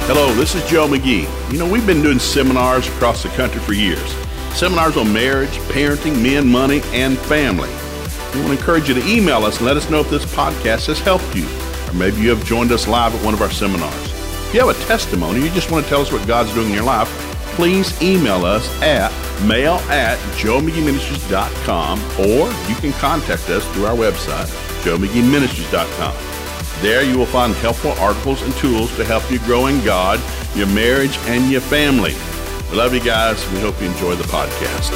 Hello, this is Joe McGee. You know, we've been doing seminars across the country for years. Seminars on marriage, parenting, men, money, and family. We want to encourage you to email us and let us know if this podcast has helped you. Or maybe you have joined us live at one of our seminars. If you have a testimony, you just want to tell us what God's doing in your life, please email us at mail@joemcgeeministries.com, or you can contact us through our website, joemcgeeministries.com. There you will find helpful articles and tools to help you grow in God, your marriage, and your family. We love you guys. We hope you enjoy the podcast.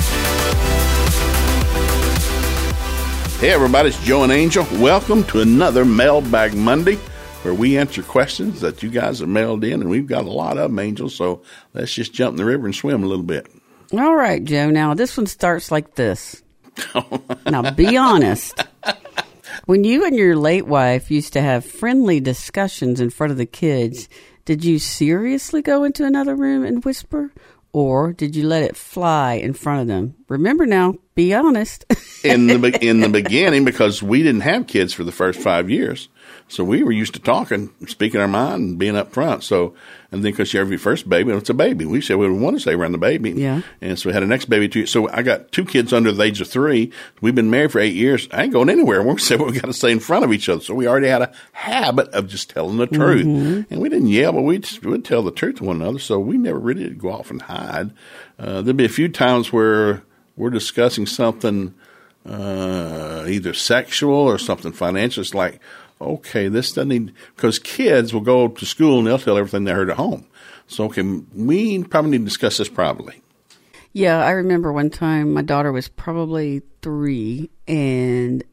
Hey everybody, it's Joe and Angel. Welcome to another Mailbag Monday, where we answer questions that you guys have mailed in, and we've got a lot of them, Angel, so let's just jump in the river and swim a little bit. All right, Joe. Now, this one starts like this. Now, be honest. When you and your late wife used to have friendly discussions in front of the kids, did you seriously go into another room and whisper? Or did you let it fly in front of them? Remember now, be honest. in the beginning, because we didn't have kids for the first 5 years, so we were used to talking, speaking our mind, and being up front. So, and then because every first baby, it's a baby. We said what we want to say around the baby. Yeah. And so we had a next baby too. So I got 2 kids under the age of 3. We've been married for 8 years. I ain't going anywhere. We said what we got to say in front of each other. So we already had a habit of just telling the truth. And we didn't yell, but we would tell the truth to one another. So we never really did go off and hide. There'd be a few times where we're discussing something either sexual or something financial. It's like, okay, this doesn't need, because kids will go to school and they'll tell everything they heard at home. So, okay, we probably need to discuss this privately. Yeah, I remember one time my daughter was probably 3, and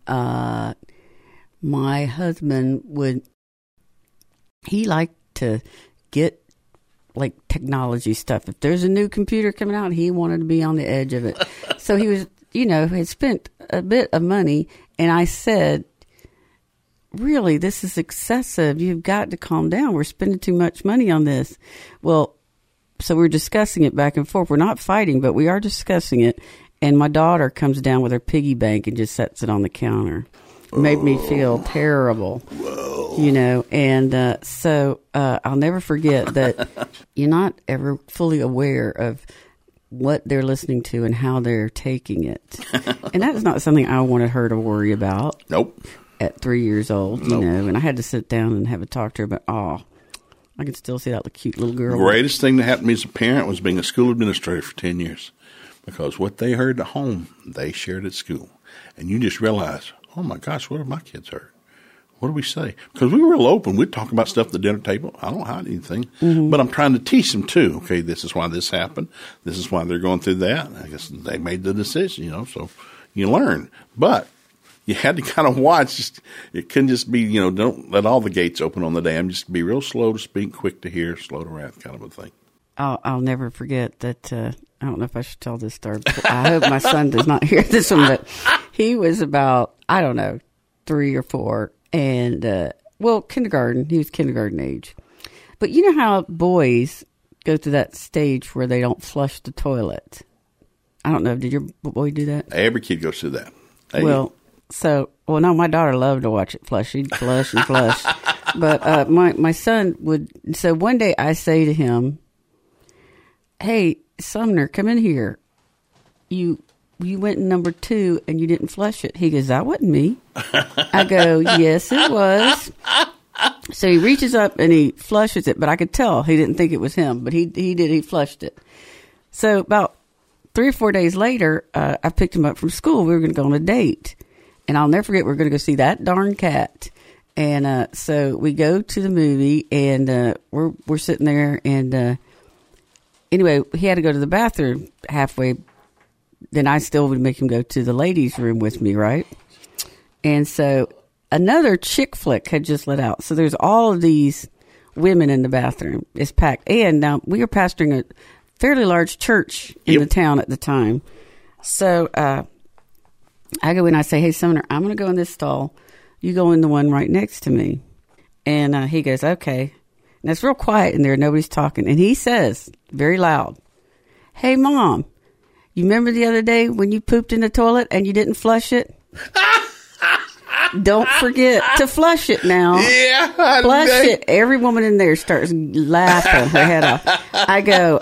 my husband he liked to get like technology stuff. If there's a new computer coming out, he wanted to be on the edge of it. So he was, had spent a bit of money, and I said, really, this is excessive. You've got to calm down. We're spending too much money on this. Well, so we're discussing it back and forth. We're not fighting, but we are discussing it. And my daughter comes down with her piggy bank and just sets it on the counter. It made me feel terrible. Whoa. And so I'll never forget that you're not ever fully aware of what they're listening to and how they're taking it. And that is not something I wanted her to worry about. Nope. At 3 years old, and I had to sit down and have a talk to her, but I can still see that cute little girl. The greatest thing that happened to me as a parent was being a school administrator for 10 years, because what they heard at home, they shared at school. And you just realize, oh my gosh, what have my kids heard? What do we say? Because we were real open. We'd talk about stuff at the dinner table. I don't hide anything. But I'm trying to teach them, too. Okay, this is why this happened. This is why they're going through that. I guess they made the decision, so you learn. But you had to kind of watch. It couldn't just be, don't let all the gates open on the dam. Just be real slow to speak, quick to hear, slow to wrath kind of a thing. I'll never forget that. I don't know if I should tell this story. I hope my son does not hear this one, but he was about, 3 or 4. And, kindergarten. He was kindergarten age. But you know how boys go through that stage where they don't flush the toilet? I don't know. Did your boy do that? Every kid goes through that. Hey. No, my daughter loved to watch it flush. She'd flush and flush. But my son would. So one day I say to him, "Hey, Sumner, come in here. You went in number 2 and you didn't flush it." He goes, "That wasn't me." I go, "Yes, it was." So he reaches up and he flushes it, but I could tell he didn't think it was him, but he did. He flushed it. So about 3 or 4 days later, I picked him up from school. We were going to go on a date. And I'll never forget, we're going to go see That Darn Cat. And so we go to the movie, and we're sitting there. And anyway, he had to go to the bathroom halfway. Then I still would make him go to the ladies' room with me, right? And so another chick flick had just let out. So there's all of these women in the bathroom. It's packed. And now we were pastoring a fairly large church in the town at the time. So I go in and I say, "Hey, Sumner, I'm going to go in this stall. You go in the one right next to me." And he goes, "Okay." And it's real quiet in there. Nobody's talking. And he says, very loud, "Hey, Mom, you remember the other day when you pooped in the toilet and you didn't flush it?" don't forget to flush it now. Yeah. Flush it. Every woman in there starts laughing her head off. I go,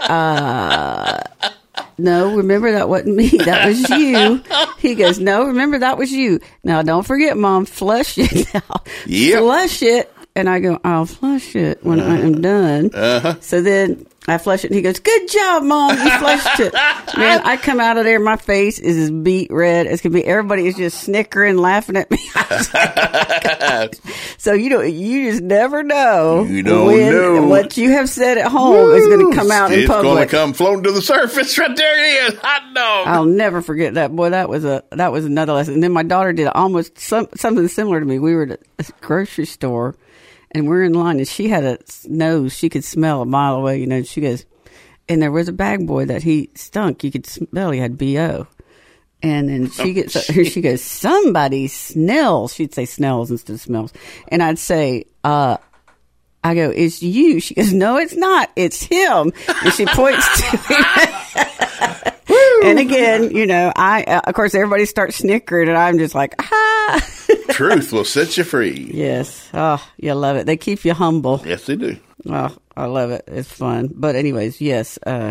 no, remember that wasn't me. That was you. He goes, no, remember that was you. Now, don't forget, Mom, flush it now. Yep. Flush it. And I go, I'll flush it when I am done. So then I flush it, and he goes, good job, Mom, you flushed it. Man, I come out of there, my face is as beet red as can be. Everybody is just snickering, laughing at me. I was like, oh, God. So you just never know. You don't know. What you have said at home is going to come out in public. It's going to come floating to the surface. Right there it is. Hot dog. I'll never forget that. Boy, that was another lesson. And then my daughter did almost something similar to me. We were at a grocery store. And we're in line, and she had a nose she could smell a mile away, and she goes, and there was a bag boy that he stunk. You could smell he had BO. And then she goes, somebody smells. She'd say smells instead of smells. And I'd say, I go, it's you. She goes, no, it's not. It's him. And she points to me. And again, of course, everybody starts snickering, and I'm just like, ah. Truth will set you free. Yes. Oh, you love it. They keep you humble. Yes, they do. Oh, I love it. It's fun. But anyways, yes. I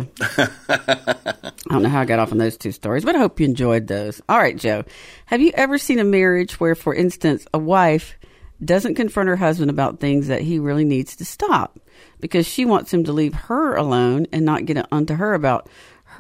don't know how I got off on those two stories, but I hope you enjoyed those. All right, Joe. Have you ever seen a marriage where, for instance, a wife doesn't confront her husband about things that he really needs to stop because she wants him to leave her alone and not get onto her about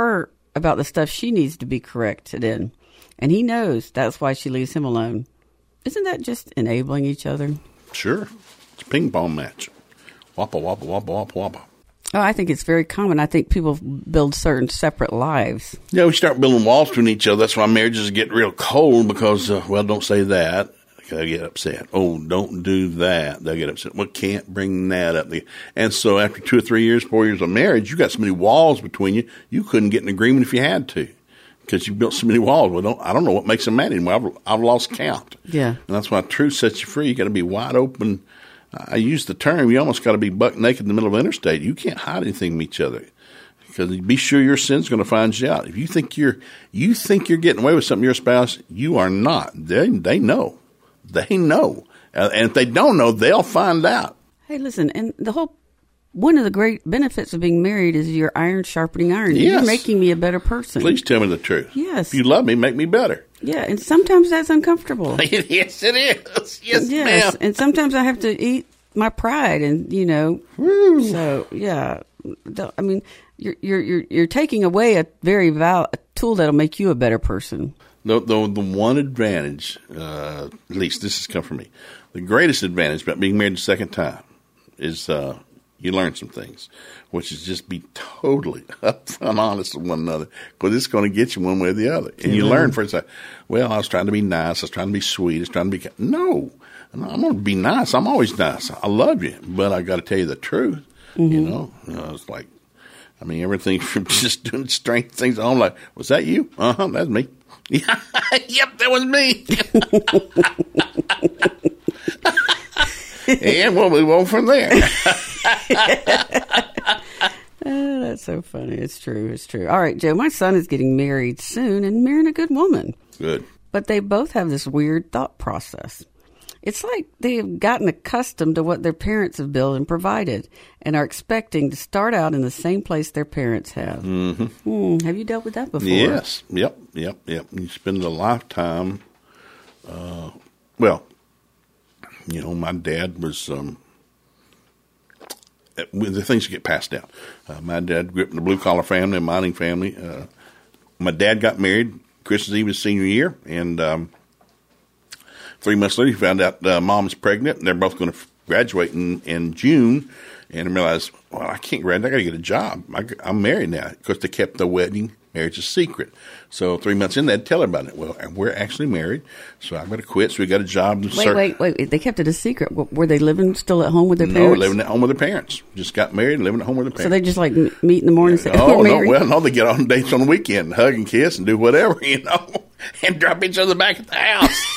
the stuff she needs to be corrected in? And he knows that's why she leaves him alone. Isn't that just enabling each other? Sure. It's a ping pong match. Wappa, wappa, wappa, wappa, wappa. Oh, I think it's very common. I think people build certain separate lives. Yeah, we start building walls between each other. That's why marriages get real cold because, don't say that. They'll get upset. Oh, don't do that. They'll get upset. Well, can't bring that up. And so after 2 or 3 years, 4 years of marriage, you got so many walls between you, you couldn't get an agreement if you had to. Because you built so many walls. Well, I don't know what makes them mad anymore. I've lost count. Yeah. And that's why truth sets you free. You got to be wide open. I use the term, you almost got to be buck naked in the middle of the interstate. You can't hide anything from each other. Because be sure your sin's going to find you out. If you think you're getting away with something, your spouse, you are not. They know. They know. And if they don't know, they'll find out. Hey, listen, and one of the great benefits of being married is your iron sharpening iron. Yes. You're making me a better person. Please tell me the truth. Yes. If you love me, make me better. Yeah, and sometimes that's uncomfortable. Yes, it is. Yes, ma'am. And sometimes I have to eat my pride, and Woo. So yeah. I mean, you're taking away a very tool that'll make you a better person. The one advantage, at least this has come from me, the greatest advantage about being married the second time is you learn some things, which is just be totally upfront honest with one another, because it's going to get you one way or the other. And you learn first, I was trying to be nice, I was trying to be sweet, I was trying to be no, I'm going to be nice. I'm always nice. I love you, but I got to tell you the truth. Mm-hmm. It's like, everything from just doing strange things at home, like, was that you? That's me. Yeah, yep, that was me. And we'll move on from there. Oh, that's so funny. It's true. It's true. All right, Joe, my son is getting married soon and marrying a good woman. Good. But they both have this weird thought process. It's like they've gotten accustomed to what their parents have built and provided and are expecting to start out in the same place their parents have. Mm-hmm. Have you dealt with that before? Yes. Yep. You spend a lifetime. My dad was, the things get passed down. My dad grew up in a blue-collar family, a mining family. My dad got married Christmas Eve his senior year, and 3 months later he found out Mom's pregnant, and they're both going to graduate in June, and realized, I can't graduate, I got to get a job. I'm married now, because they kept the marriage a secret. So 3 months in, they'd tell everybody, we're actually married, so I've got to quit, so we got a job. Wait, they kept it a secret. Were they living still at home with their No, parents? living at home with their parents. Just got married and living at home with their parents. So they just meet in the morning and say, no, they get on dates on the weekend, hug and kiss and do whatever, and drop each other back at the house.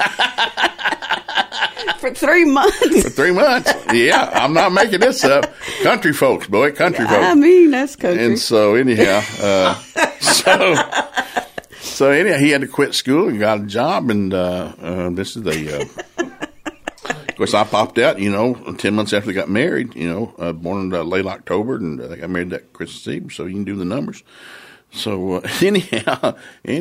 For 3 months. For 3 months. Yeah, I'm not making this up. Country folks, boy, country folks. That's country. And so anyhow, So anyhow, he had to quit school and got a job, and this is of course, I popped out, 10 months after they got married, born in late October, and they got married that Christmas Eve, so you can do the numbers. So anyhow,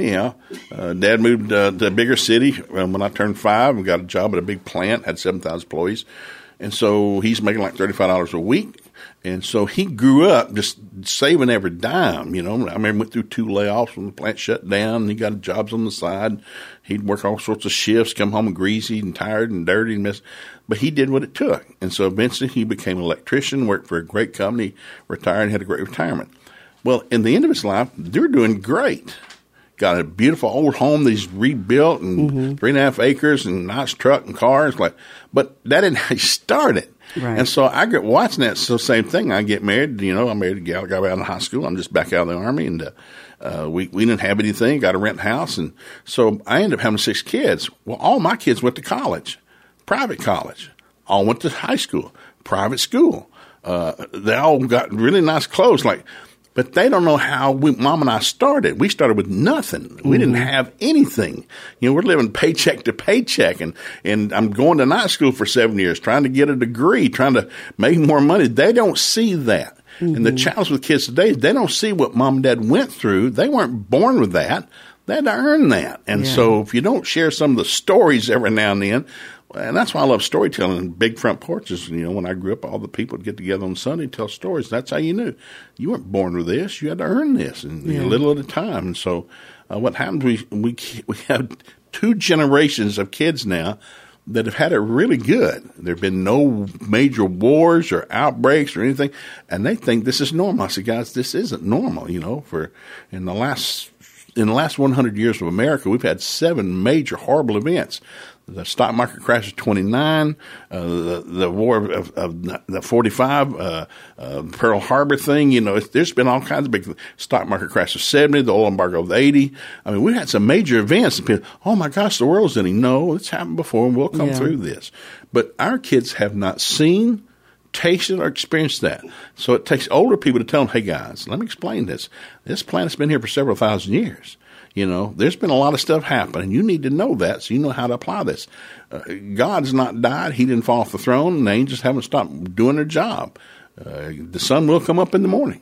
Dad moved to a bigger city when I turned 5 and got a job at a big plant, had 7,000 employees. And so he's making like $35 a week. And so he grew up just saving every dime, I remember he went through 2 layoffs when the plant shut down, and he got jobs on the side. He'd work all sorts of shifts, come home greasy and tired and dirty and messed. But he did what it took. And so eventually he became an electrician, worked for a great company, retired, and had a great retirement. Well, in the end of his life, they're doing great. Got a beautiful old home that he's rebuilt and 3.5 acres and nice truck and cars. But that didn't how he started. Right. And so I get watching that same thing. I get married. I married a gal, got out of high school. I'm just back out of the Army, and we didn't have anything. Got a rent house, and so I ended up having 6 kids. Well, all my kids went to college, private college. All went to high school, private school. They all got really nice clothes, but they don't know how Mom and I started. We started with nothing. We didn't have anything. We're living paycheck to paycheck, and I'm going to night school for 7 years, trying to get a degree, trying to make more money. They don't see that. And the challenge with kids today is they don't see what Mom and Dad went through. They weren't born with that. They had to earn that. And so if you don't share some of the stories every now and then, and that's why I love storytelling and big front porches. When I grew up, all the people would get together on Sunday and tell stories. That's how you knew. You weren't born with this. You had to earn this, and a little at a time. And so what happens, we have 2 generations of kids now that have had it really good. There have been no major wars or outbreaks or anything, and they think this is normal. I said, guys, this isn't normal. In the last 100 years of America, we've had 7 major horrible events. The stock market crash of 29, the war of the 45, Pearl Harbor thing. There's been all kinds of big stock market crash of 70, the oil embargo of 80. I mean, we had some major events. And people, oh my gosh, the world's ending. No, it's happened before, and we'll come through this. But our kids have not seen, tasted, or experienced that. So it takes older people to tell them, hey guys, let me explain this. This planet's been here for several thousand years. There's been a lot of stuff happen, and you need to know that so you know how to apply this. God's not died. He didn't fall off the throne, and the angels haven't stopped doing their job. The sun will come up in the morning,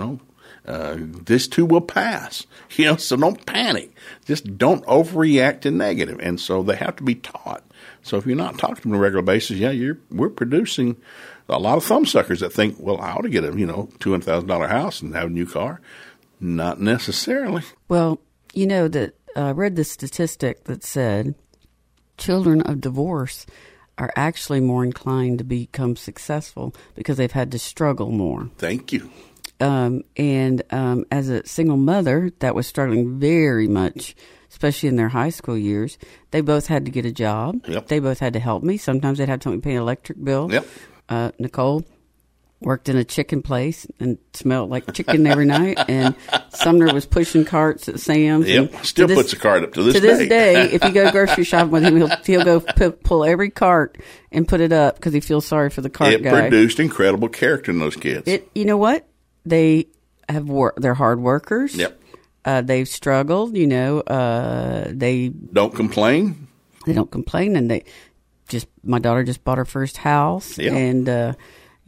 This too will pass, so don't panic. Just don't overreact to negative. And so they have to be taught. So if you're not talking to them on a regular basis, we're producing a lot of thumbsuckers that think, well, I ought to get a, $200,000 house and have a new car. Not necessarily. Well, that I read this statistic that said children of divorce are actually more inclined to become successful because they've had to struggle more. Thank you. And as a single mother that was struggling very much, especially in their high school years, they both had to get a job. Yep. They both had to help me. Sometimes they'd have to help me pay an electric bill. Yep. Nicole worked in a chicken place and smelled like chicken every night. And Sumner was pushing carts at Sam's. Yep, still puts a cart up to this day. To this day, if you go grocery shopping with him, he'll go pull every cart and put it up because he feels sorry for the cart guy. It produced incredible character in those kids. You know what? They have they're hard workers. Yep. They've struggled. They don't complain. They don't complain, and my daughter just bought her first house, and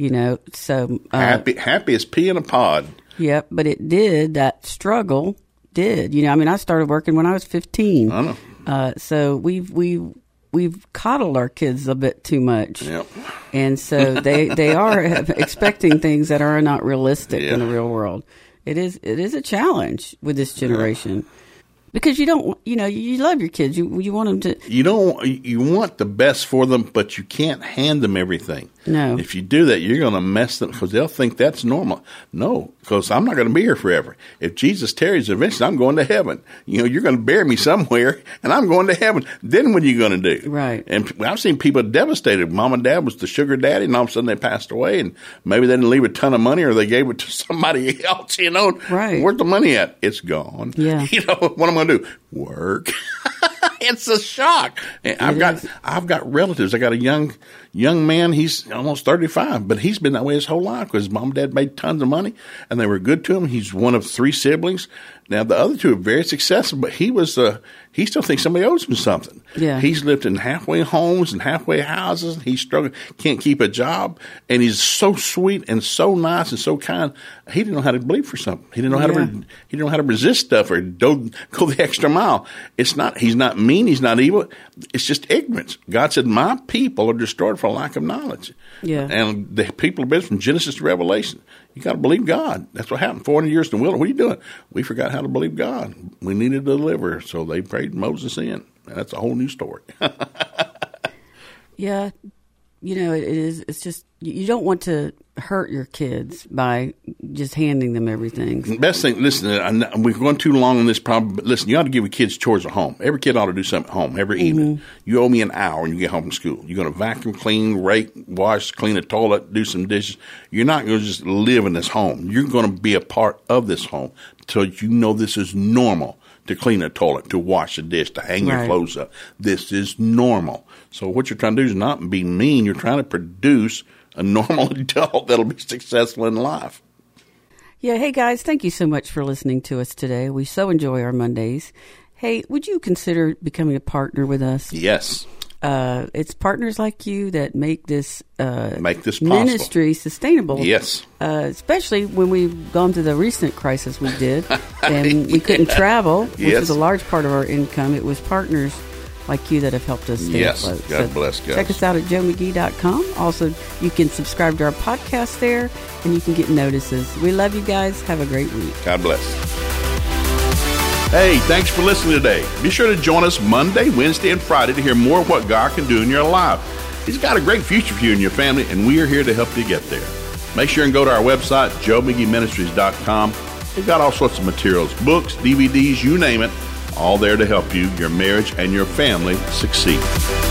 so happy as pea in a pod. Yep, but that struggle did. I started working when I was 15. I know. So we've coddled our kids a bit too much. Yep. And so they are expecting things that are not realistic in the real world. It is a challenge with this generation. Because you don't, you love your kids. You want them to. You want the best for them, but you can't hand them everything. No. If you do that, you're going to mess them because they'll think that's normal. No, because I'm not going to be here forever. If Jesus tarries, eventually I'm going to heaven. You're going to bury me somewhere, and I'm going to heaven. Then what are you going to do? Right. And I've seen people devastated. Mom and dad was the sugar daddy, and all of a sudden they passed away, and maybe they didn't leave a ton of money, or they gave it to somebody else. Right. Where's the money at? It's gone. Yeah. What am I going to do? Work. It's a shock. I've got relatives. I got a young man. He's almost 35, but he's been that way his whole life because his mom and dad made tons of money and they were good to him. He's one of 3 siblings. Now the other 2 are very successful, but he still thinks somebody owes him something. Yeah. He's lived in halfway homes and halfway houses. And he's struggling, can't keep a job, and he's so sweet and so nice and so kind. He didn't know how to believe for something. He didn't know how to resist stuff or go the extra mile. He's not mean. He's not evil. It's just ignorance. God said, "My people are destroyed for lack of knowledge." Yeah. And the people have been from Genesis to Revelation. You got to believe God. That's what happened. 400 years in the wilderness. What are you doing? We forgot how to believe God. We needed a deliverer, so they prayed Moses in. And that's a whole new story. Yeah. It is. It's just, you don't want to hurt your kids by just handing them everything. The best thing, listen, we're going too long on this problem, but listen, you ought to give your kids chores at home. Every kid ought to do something at home every evening. You owe me an hour when you get home from school. You're going to vacuum, clean, rake, wash, clean a toilet, do some dishes. You're not going to just live in this home. You're going to be a part of this home so you know this is normal. To clean a toilet, to wash a dish, to hang your clothes up. This is normal. So what you're trying to do is not be mean. You're trying to produce a normal adult that'll be successful in life. Yeah. Hey, guys, thank you so much for listening to us today. We so enjoy our Mondays. Hey, would you consider becoming a partner with us? Yes. It's partners like you that make this possible. Ministry sustainable. Yes. Especially when we've gone through the recent crisis we did and we couldn't travel, which was a large part of our income. It was partners like you that have helped us stay afloat. God bless, guys. Check us out at joemcgee.com. Also, you can subscribe to our podcast there and you can get notices. We love you guys. Have a great week. God bless. Hey, thanks for listening today. Be sure to join us Monday, Wednesday, and Friday to hear more of what God can do in your life. He's got a great future for you and your family, and we are here to help you get there. Make sure and go to our website, joemcgeeministries.com. We've got all sorts of materials, books, DVDs, you name it, all there to help you, your marriage, and your family succeed.